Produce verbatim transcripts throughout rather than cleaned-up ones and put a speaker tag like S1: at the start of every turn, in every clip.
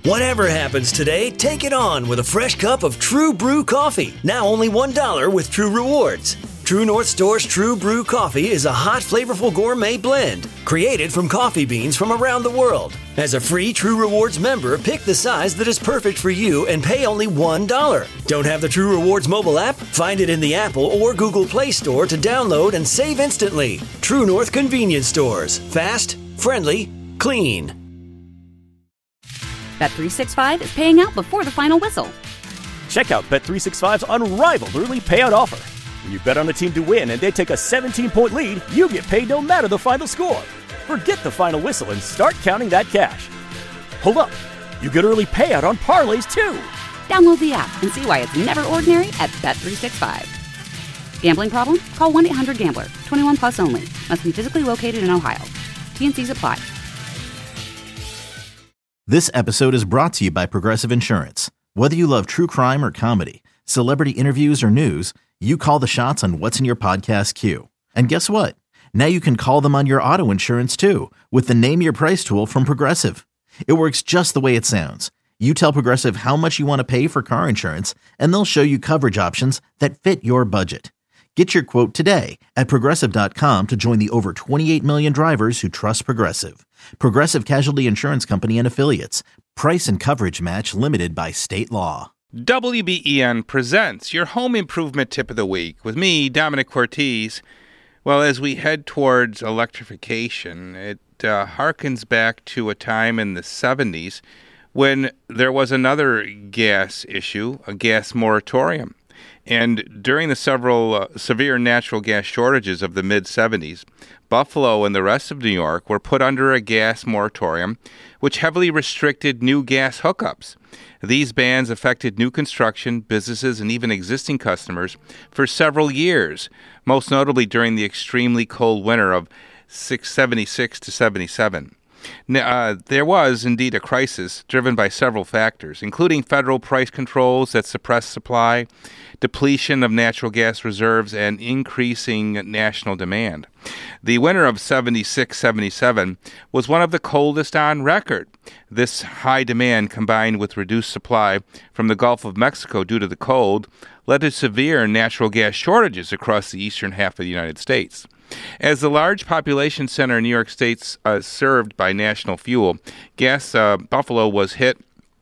S1: Whatever happens today, take it on with a fresh cup of True Brew coffee. Now only one dollar with True Rewards. True North Store's True Brew coffee is a hot, flavorful gourmet blend created from coffee beans from around the world. As a free True Rewards member, pick the size that is perfect for you and pay only one dollar. Don't have the True Rewards mobile app? Find it in the Apple or Google Play Store to download and save instantly. True North Convenience Stores. Fast, friendly, clean.
S2: Bet three sixty-five is paying out before the final whistle.
S3: Check out Bet three sixty-five's unrivaled early payout offer. When you bet on a team to win and they take a seventeen-point lead, you get paid no matter the final score. Forget the final whistle and start counting that cash. Hold up. You get early payout on parlays, too.
S2: Download the app and see why it's never ordinary at Bet three sixty-five. Gambling problem? Call one eight hundred gambler. twenty-one plus only. Must be physically located in Ohio. T and Cs apply.
S4: This episode is brought to you by Progressive Insurance. Whether you love true crime or comedy, celebrity interviews or news, you call the shots on what's in your podcast queue. And guess what? Now you can call them on your auto insurance too with the Name Your Price tool from Progressive. It works just the way it sounds. You tell Progressive how much you want to pay for car insurance, and they'll show you coverage options that fit your budget. Get your quote today at Progressive dot com to join the over twenty-eight million drivers who trust Progressive. Progressive Casualty Insurance Company and Affiliates. Price and coverage match limited by state law.
S5: W B E N presents your home improvement tip of the week with me, Dominic Cortese. Well, as we head towards electrification, it uh, harkens back to a time in the seventies when there was another gas issue, a gas moratorium. And during the several uh, severe natural gas shortages of the mid-seventies, Buffalo and the rest of New York were put under a gas moratorium, which heavily restricted new gas hookups. These bans affected new construction, businesses, and even existing customers for several years, most notably during the extremely cold winter of seventy-six to seventy-seven. Uh, there was indeed a crisis driven by several factors, including federal price controls that suppressed supply, depletion of natural gas reserves, and increasing national demand. The winter of seventy-six seventy-seven was one of the coldest on record. This high demand, combined with reduced supply from the Gulf of Mexico due to the cold, led to severe natural gas shortages across the eastern half of the United States. As the large population center in New York State uh, served by National Fuel, gas uh, Buffalo was hit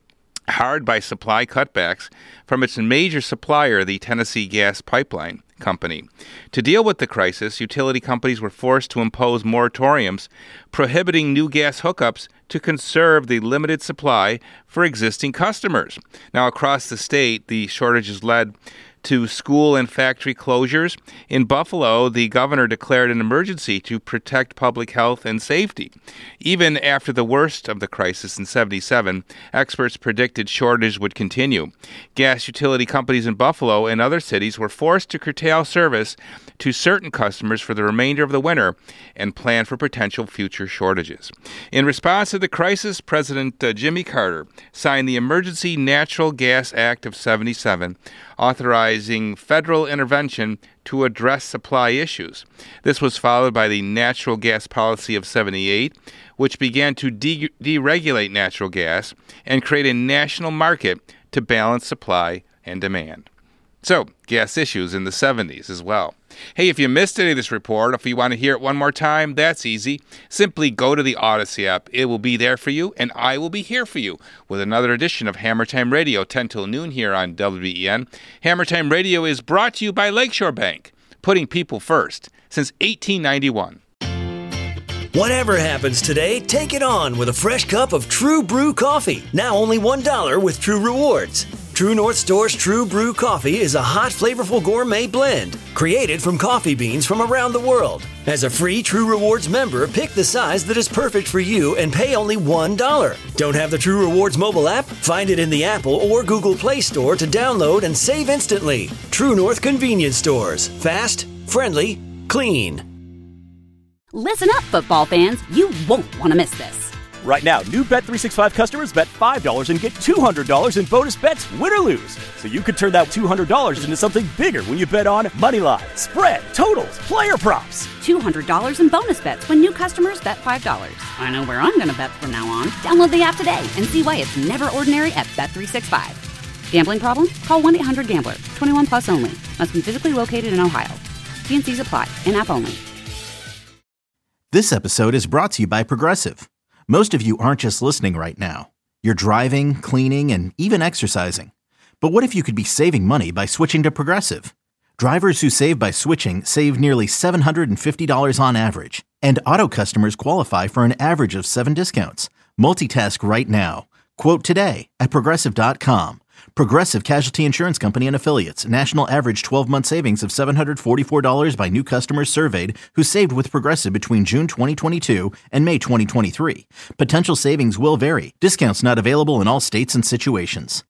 S5: hard by supply cutbacks from its major supplier, the Tennessee Gas Pipeline Company. To deal with the crisis, utility companies were forced to impose moratoriums prohibiting new gas hookups to conserve the limited supply for existing customers. Now, across the state, the shortages led to school and factory closures. In Buffalo, the governor declared an emergency to protect public health and safety. Even after the worst of the crisis in seventy-seven, experts predicted shortage would continue. Gas utility companies in Buffalo and other cities were forced to curtail service to certain customers for the remainder of the winter and plan for potential future shortages. In response to the crisis, President uh, Jimmy Carter signed the Emergency Natural Gas Act of seventy-seven, authorizing federal intervention to address supply issues. This was followed by the Natural Gas Policy of seventy-eight, which began to de- deregulate natural gas and create a national market to balance supply and demand. So, gas issues in the seventies as well. Hey, if you missed any of this report, if you want to hear it one more time, that's easy. Simply go to the Odyssey app. It will be there for you, and I will be here for you with another edition of Hammer Time Radio, ten till noon here on W B E N. Hammer Time Radio is brought to you by Lakeshore Bank, putting people first since eighteen ninety-one.
S1: Whatever happens today, take it on with a fresh cup of True Brew coffee. Now only one dollar with True Rewards. True North Store's True Brew coffee is a hot, flavorful gourmet blend created from coffee beans from around the world. As a free True Rewards member, pick the size that is perfect for you and pay only one dollar. Don't have the True Rewards mobile app? Find it in the Apple or Google Play Store to download and save instantly. True North Convenience Stores. Fast, friendly, clean.
S2: Listen up, football fans. You won't want to miss this.
S3: Right now, new Bet three sixty-five customers bet five dollars and get two hundred dollars in bonus bets, win or lose. So you could turn that two hundred dollars into something bigger when you bet on money line, spread, totals, player props.
S2: two hundred dollars in bonus bets when new customers bet five dollars. I know where I'm going to bet from now on. Download the app today and see why it's never ordinary at Bet three sixty-five. Gambling problem? Call one eight hundred gambler. twenty-one plus only. Must be physically located in Ohio. T and C's apply. In-app only.
S4: This episode is brought to you by Progressive. Most of you aren't just listening right now. You're driving, cleaning, and even exercising. But what if you could be saving money by switching to Progressive? Drivers who save by switching save nearly seven hundred fifty dollars on average. And auto customers qualify for an average of seven discounts. Multitask right now. Quote today at Progressive dot com. Progressive Casualty Insurance Company and Affiliates. National average twelve-month savings of seven hundred forty-four dollars by new customers surveyed who saved with Progressive between June twenty twenty-two and May twenty twenty-three. Potential savings will vary. Discounts not available in all states and situations.